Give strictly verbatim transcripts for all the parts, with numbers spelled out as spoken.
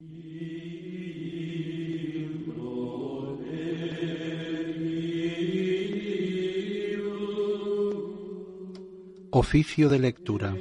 Oficio de lectura.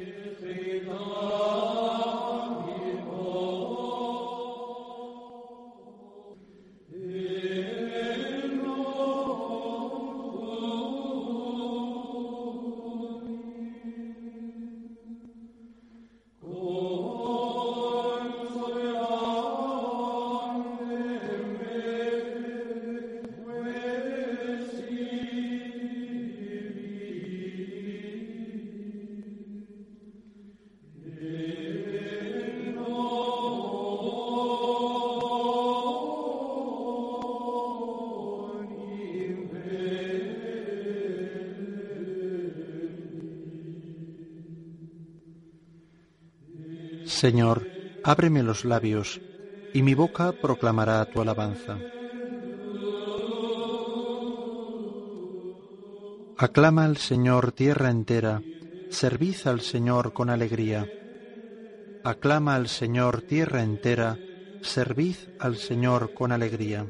Señor, ábreme los labios, y mi boca proclamará tu alabanza. Aclama al Señor tierra entera, servid al Señor con alegría. Aclama al Señor tierra entera, servid al Señor con alegría.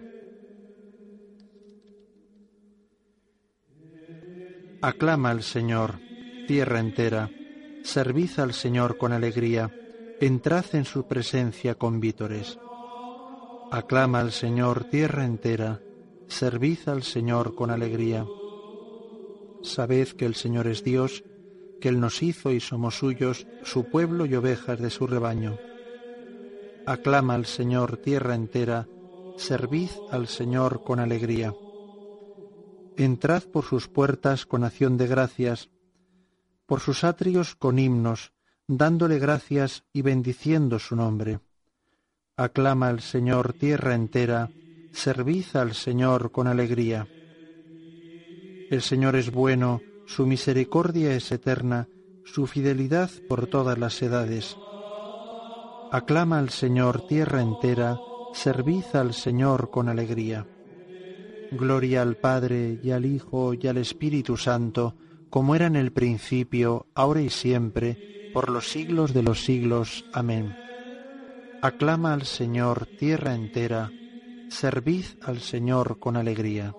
Aclama al Señor tierra entera, servid al Señor con alegría. Entrad en su presencia con vítores. Aclama al Señor tierra entera, servid al Señor con alegría. Sabed que el Señor es Dios, que Él nos hizo y somos suyos, su pueblo y ovejas de su rebaño. Aclama al Señor tierra entera, servid al Señor con alegría. Entrad por sus puertas con acción de gracias, por sus atrios con himnos, dándole gracias y bendiciendo su nombre. Aclama al Señor tierra entera, servid al Señor con alegría. El Señor es bueno, su misericordia es eterna, su fidelidad por todas las edades. Aclama al Señor tierra entera, servid al Señor con alegría. Gloria al Padre, y al Hijo, y al Espíritu Santo, como era en el principio, ahora y siempre, por los siglos de los siglos. Amén. Aclama al Señor tierra entera, servid al Señor con alegría.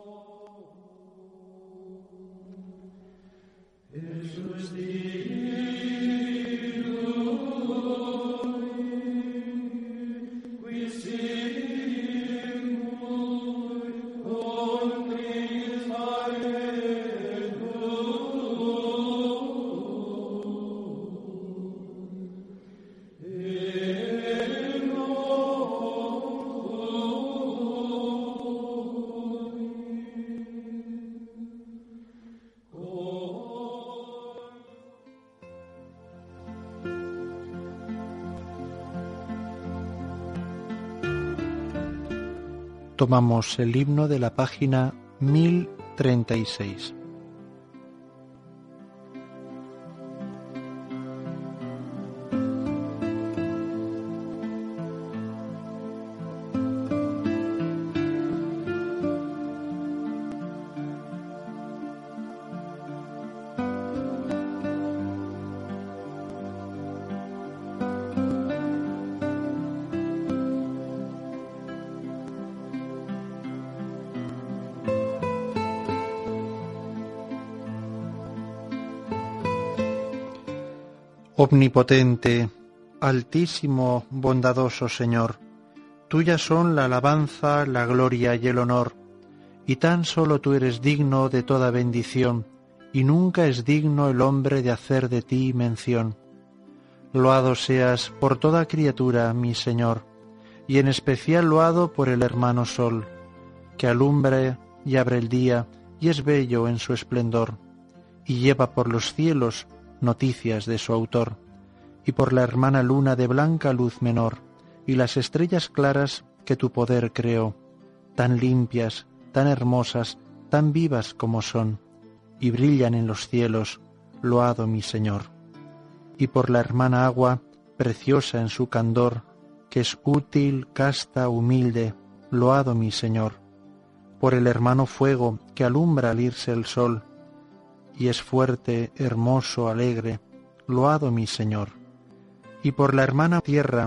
Tomamos el himno de la página mil treinta y seis. Omnipotente, altísimo, bondadoso Señor, tuyas son la alabanza, la gloria y el honor, y tan solo tú eres digno de toda bendición, y nunca es digno el hombre de hacer de ti mención. Loado seas por toda criatura, mi Señor, y en especial loado por el hermano Sol, que alumbra y abre el día, y es bello en su esplendor, y lleva por los cielos noticias de su autor, y por la hermana luna de blanca luz menor, y las estrellas claras que tu poder creó, tan limpias, tan hermosas, tan vivas como son, y brillan en los cielos, loado mi Señor. Y por la hermana agua, preciosa en su candor, que es útil, casta, humilde, loado mi Señor. Por el hermano fuego, que alumbra al irse el sol, y es fuerte, hermoso, alegre, loado mi Señor. Y por la hermana tierra,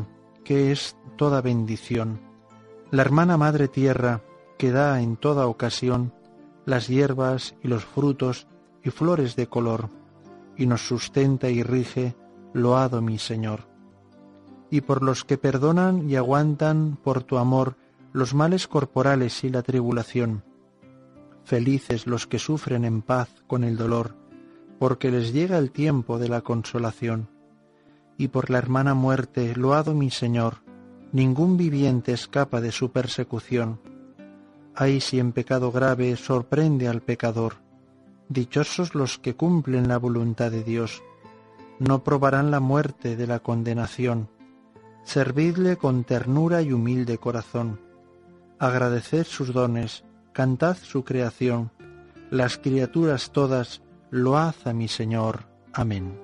que es toda bendición, la hermana Madre Tierra, que da en toda ocasión las hierbas y los frutos y flores de color, y nos sustenta y rige, loado mi Señor. Y por los que perdonan y aguantan por tu amor los males corporales y la tribulación, felices los que sufren en paz con el dolor, porque les llega el tiempo de la consolación. Y por la hermana muerte, loado mi Señor, ningún viviente escapa de su persecución. Ay, si en pecado grave sorprende al pecador, dichosos los que cumplen la voluntad de Dios, no probarán la muerte de la condenación. Servidle con ternura y humilde corazón, agradeced sus dones, cantad su creación, las criaturas todas, load a mi Señor. Amén.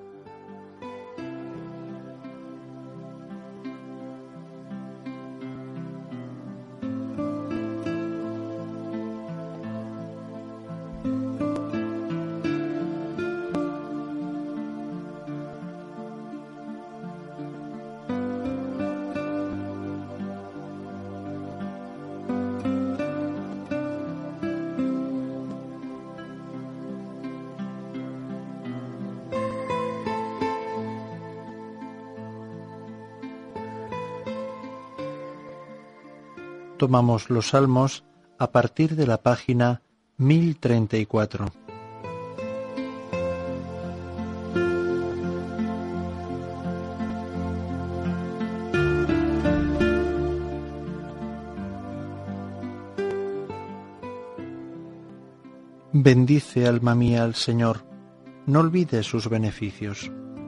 Tomamos los salmos a partir de la página mil treinta y cuatro. Bendice, alma mía, al Señor, no olvides sus beneficios.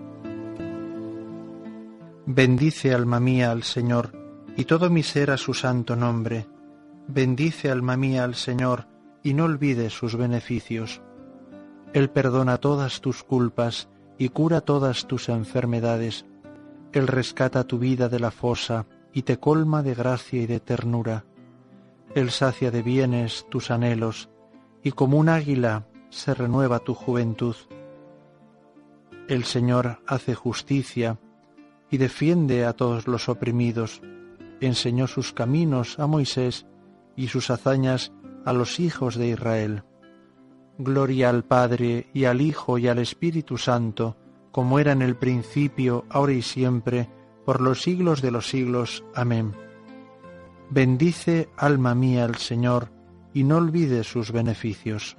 Bendice, alma mía, al Señor, y todo mi ser a su santo nombre. Bendice, alma mía, al Señor, y no olvides sus beneficios. Él perdona todas tus culpas y cura todas tus enfermedades. Él rescata tu vida de la fosa y te colma de gracia y de ternura. Él sacia de bienes tus anhelos, y como un águila se renueva tu juventud. El Señor hace justicia y defiende a todos los oprimidos. Enseñó sus caminos a Moisés y sus hazañas a los hijos de Israel. Gloria al Padre, y al Hijo, y al Espíritu Santo, como era en el principio, ahora y siempre, por los siglos de los siglos. Amén. Bendice, alma mía, al Señor, y no olvides sus beneficios.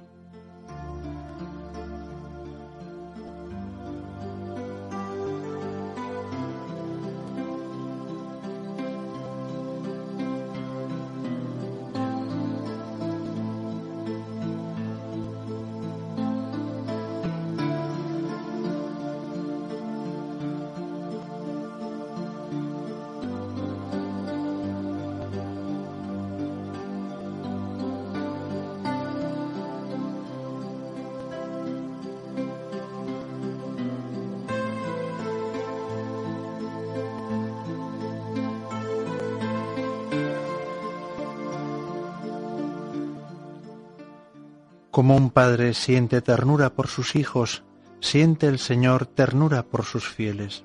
Como un padre siente ternura por sus hijos, siente el Señor ternura por sus fieles.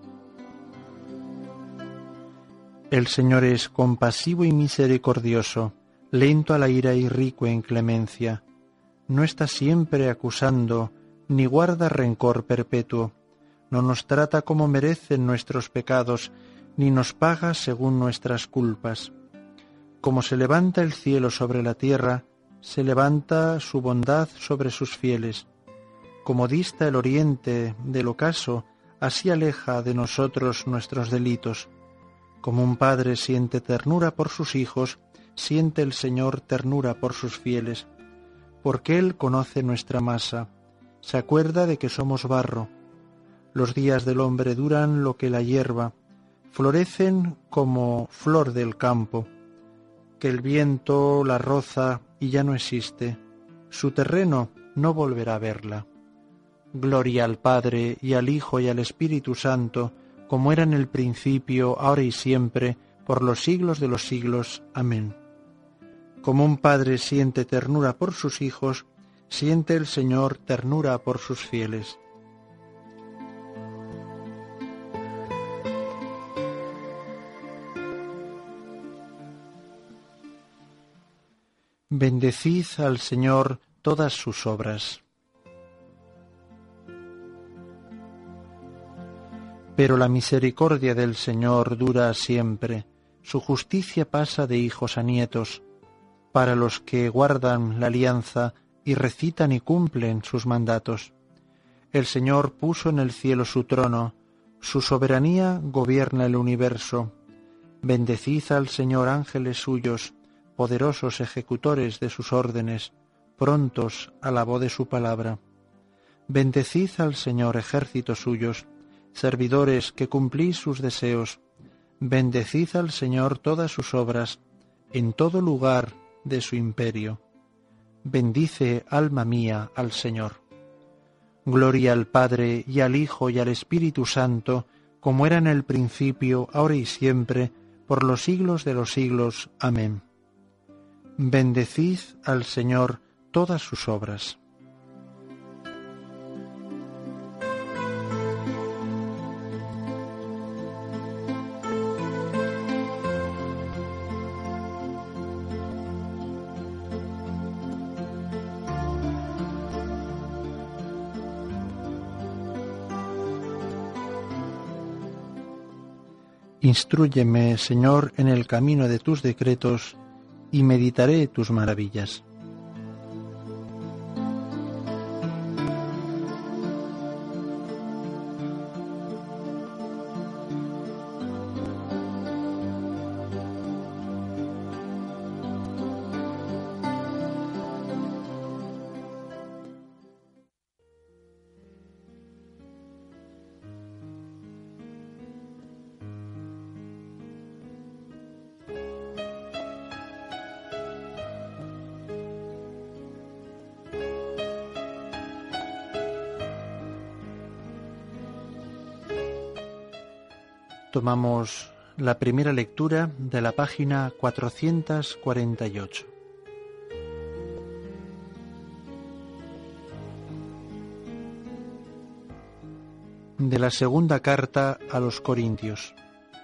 El Señor es compasivo y misericordioso, lento a la ira y rico en clemencia. No está siempre acusando, ni guarda rencor perpetuo. No nos trata como merecen nuestros pecados, ni nos paga según nuestras culpas. Como se levanta el cielo sobre la tierra, se levanta su bondad sobre sus fieles. Como dista el oriente del ocaso, así aleja de nosotros nuestros delitos. Como un padre siente ternura por sus hijos, siente el Señor ternura por sus fieles, porque Él conoce nuestra masa, se acuerda de que somos barro. Los días del hombre duran lo que la hierba, florecen como flor del campo, que el viento la roza y ya no existe, su terreno no volverá a verla. Gloria al Padre, y al Hijo, y al Espíritu Santo, como era en el principio, ahora y siempre, por los siglos de los siglos. Amén. Como un padre siente ternura por sus hijos, siente el Señor ternura por sus fieles. Bendecid al Señor todas sus obras. Pero la misericordia del Señor dura siempre, su justicia pasa de hijos a nietos, para los que guardan la alianza y recitan y cumplen sus mandatos. El Señor puso en el cielo su trono, su soberanía gobierna el universo. Bendecid al Señor ángeles suyos, poderosos ejecutores de sus órdenes, prontos a la voz de su palabra. Bendecid al Señor ejércitos suyos, servidores que cumplís sus deseos. Bendecid al Señor todas sus obras, en todo lugar de su imperio. Bendice, alma mía, al Señor. Gloria al Padre, y al Hijo, y al Espíritu Santo, como era en el principio, ahora y siempre, por los siglos de los siglos. Amén. Bendecid al Señor todas sus obras. Instrúyeme, Señor, en el camino de tus decretos, y meditaré tus maravillas. Tomamos la primera lectura de la página cuatrocientos cuarenta y ocho. De la segunda carta a los Corintios.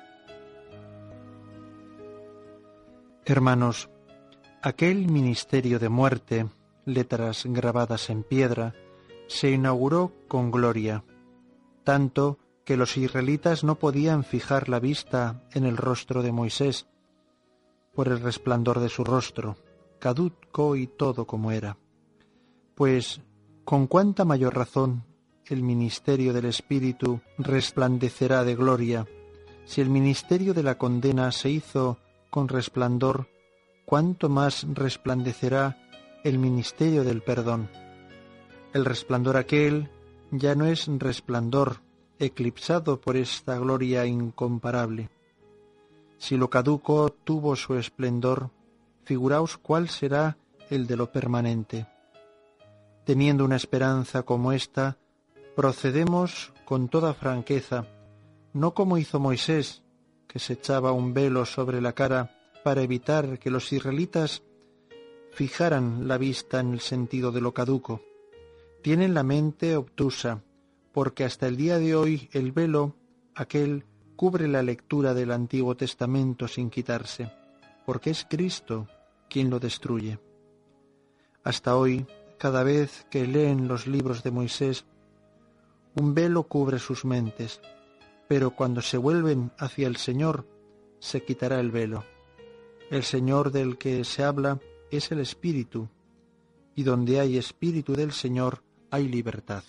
Hermanos, aquel ministerio de muerte, letras grabadas en piedra, se inauguró con gloria, tanto que los israelitas no podían fijar la vista en el rostro de Moisés, por el resplandor de su rostro, caduco y todo como era. Pues, con cuánta mayor razón el ministerio del Espíritu resplandecerá de gloria, si el ministerio de la condena se hizo con resplandor, cuánto más resplandecerá el ministerio del perdón. El resplandor aquel ya no es resplandor, eclipsado por esta gloria incomparable. Si lo caduco tuvo su esplendor, figuraos cuál será el de lo permanente. Teniendo una esperanza como esta, procedemos con toda franqueza, no como hizo Moisés, que se echaba un velo sobre la cara para evitar que los israelitas fijaran la vista en el sentido de lo caduco. Tienen la mente obtusa, porque hasta el día de hoy el velo, aquel, cubre la lectura del Antiguo Testamento sin quitarse, porque es Cristo quien lo destruye. Hasta hoy, cada vez que leen los libros de Moisés, un velo cubre sus mentes, pero cuando se vuelven hacia el Señor, se quitará el velo. El Señor del que se habla es el Espíritu, y donde hay Espíritu del Señor hay libertad.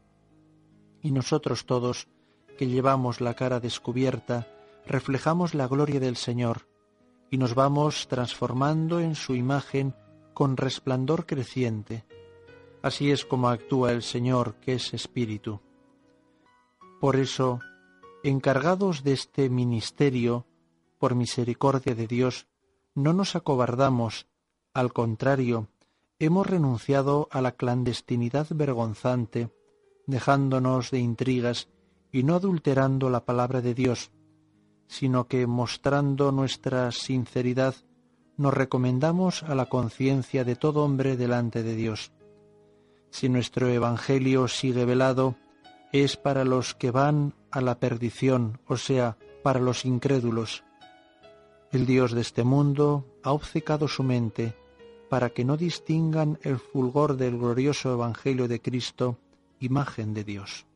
Y nosotros todos, que llevamos la cara descubierta, reflejamos la gloria del Señor, y nos vamos transformando en su imagen con resplandor creciente. Así es como actúa el Señor, que es Espíritu. Por eso, encargados de este ministerio, por misericordia de Dios, no nos acobardamos, al contrario, hemos renunciado a la clandestinidad vergonzante, dejándonos de intrigas y no adulterando la palabra de Dios, sino que, mostrando nuestra sinceridad, nos recomendamos a la conciencia de todo hombre delante de Dios. Si nuestro Evangelio sigue velado, es para los que van a la perdición, o sea, para los incrédulos. El Dios de este mundo ha obcecado su mente, para que no distingan el fulgor del glorioso Evangelio de Cristo, imagen de Dios.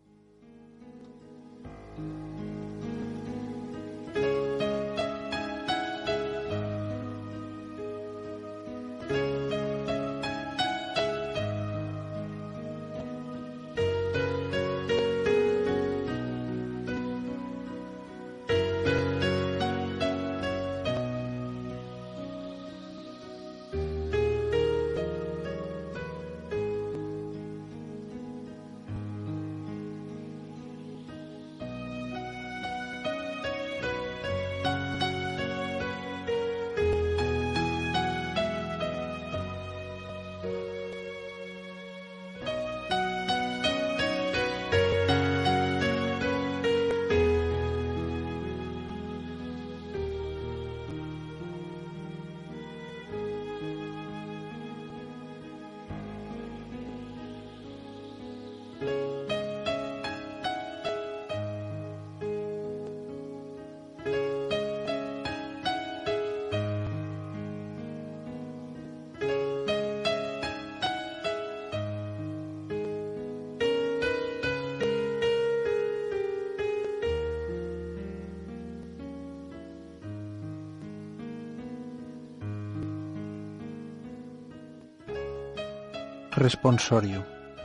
Responsorio.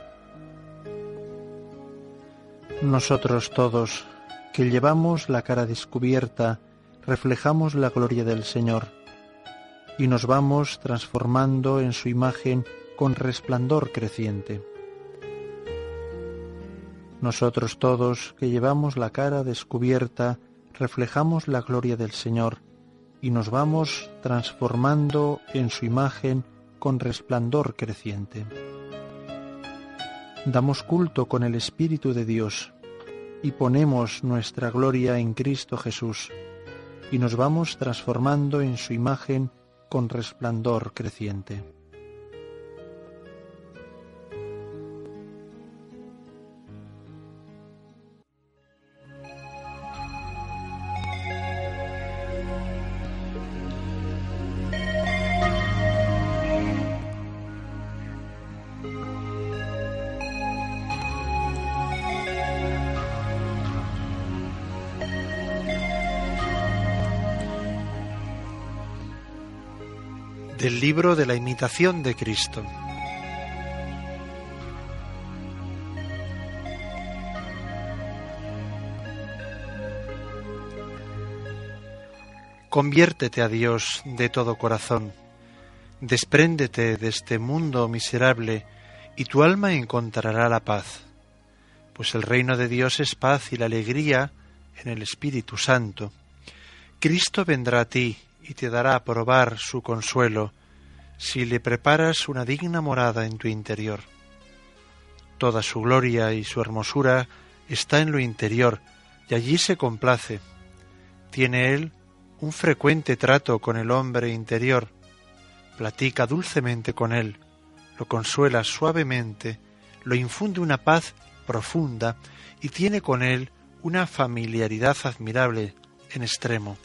Nosotros todos, que llevamos la cara descubierta, reflejamos la gloria del Señor, y nos vamos transformando en su imagen con resplandor creciente. Nosotros todos, que llevamos la cara descubierta, reflejamos la gloria del Señor, y nos vamos transformando en su imagen con resplandor creciente. Damos culto con el Espíritu de Dios y ponemos nuestra gloria en Cristo Jesús y nos vamos transformando en su imagen con resplandor creciente. Del libro de la imitación de Cristo. Conviértete a Dios de todo corazón, despréndete de este mundo miserable y tu alma encontrará la paz, pues el reino de Dios es paz y la alegría en el Espíritu Santo. Cristo vendrá a ti y te dará a probar su consuelo, si le preparas una digna morada en tu interior. Toda su gloria y su hermosura está en lo interior, y allí se complace. Tiene él un frecuente trato con el hombre interior, platica dulcemente con él, lo consuela suavemente, lo infunde una paz profunda y tiene con él una familiaridad admirable en extremo.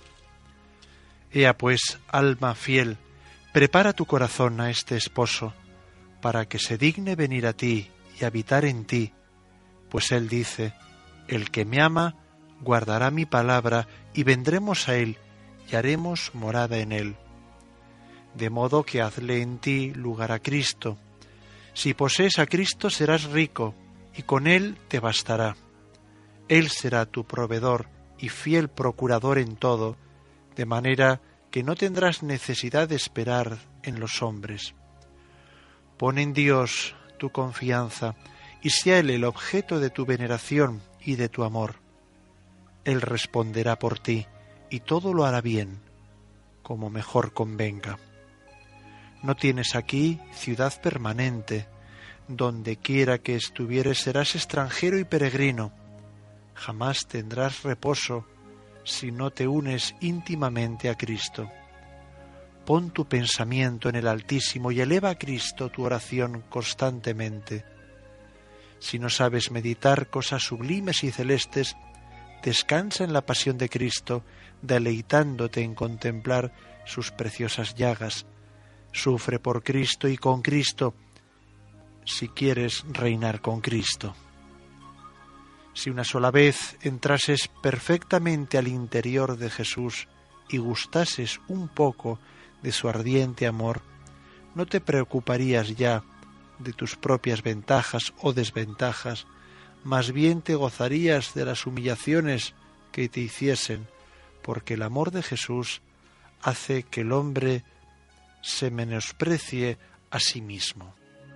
Ea pues, alma fiel, prepara tu corazón a este esposo, para que se digne venir a ti y habitar en ti, pues él dice, el que me ama guardará mi palabra y vendremos a él y haremos morada en él. De modo que hazle en ti lugar a Cristo. Si posees a Cristo serás rico y con él te bastará. Él será tu proveedor y fiel procurador en todo, de manera que no tendrás necesidad de esperar en los hombres. Pon en Dios tu confianza y sea Él el objeto de tu veneración y de tu amor. Él responderá por ti y todo lo hará bien, como mejor convenga. No tienes aquí ciudad permanente, donde quiera que estuvieres serás extranjero y peregrino. Jamás tendrás reposo si no te unes íntimamente a Cristo. Pon tu pensamiento en el Altísimo y eleva a Cristo tu oración constantemente. Si no sabes meditar cosas sublimes y celestes, descansa en la pasión de Cristo, deleitándote en contemplar sus preciosas llagas, Sufre por Cristo y con Cristo, si quieres reinar con Cristo. Si una sola vez entrases perfectamente al interior de Jesús y gustases un poco de su ardiente amor, no te preocuparías ya de tus propias ventajas o desventajas, más bien te gozarías de las humillaciones que te hiciesen, porque el amor de Jesús hace que el hombre se menosprecie a sí mismo.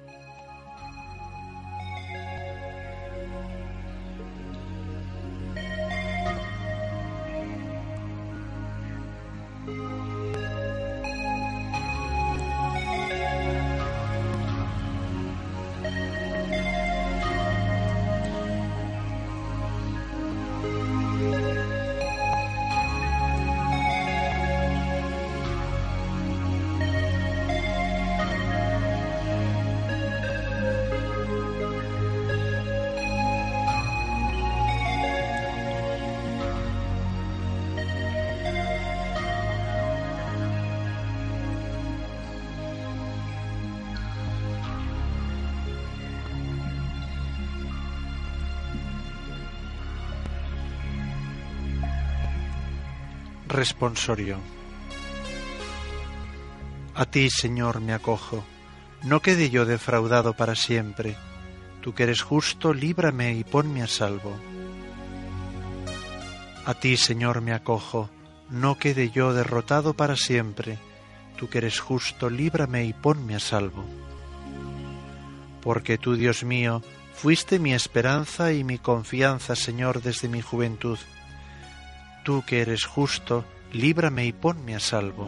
Responsorio. A ti, Señor, me acojo, no quede yo defraudado para siempre. Tú que eres justo, líbrame y ponme a salvo. A ti, Señor, me acojo, no quede yo derrotado para siempre. Tú que eres justo, líbrame y ponme a salvo. Porque tú, Dios mío, fuiste mi esperanza y mi confianza, Señor, desde mi juventud. Tú que eres justo, líbrame y ponme a salvo.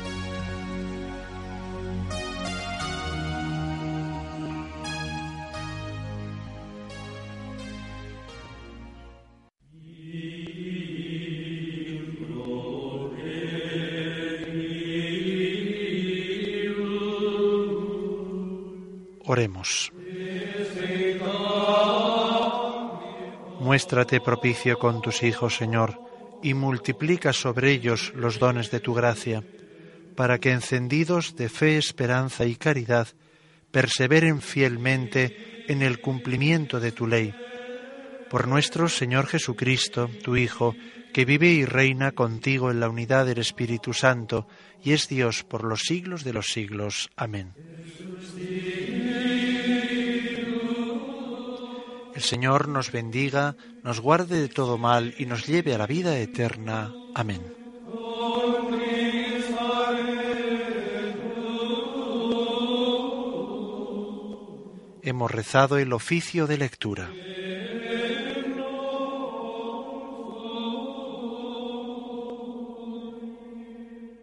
Oremos. Muéstrate propicio con tus hijos, Señor, y multiplica sobre ellos los dones de tu gracia, para que encendidos de fe, esperanza y caridad, perseveren fielmente en el cumplimiento de tu ley. Por nuestro Señor Jesucristo, tu Hijo, que vive y reina contigo en la unidad del Espíritu Santo, y es Dios por los siglos de los siglos. Amén. El Señor nos bendiga, nos guarde de todo mal y nos lleve a la vida eterna. Amén. Hemos rezado el oficio de lectura.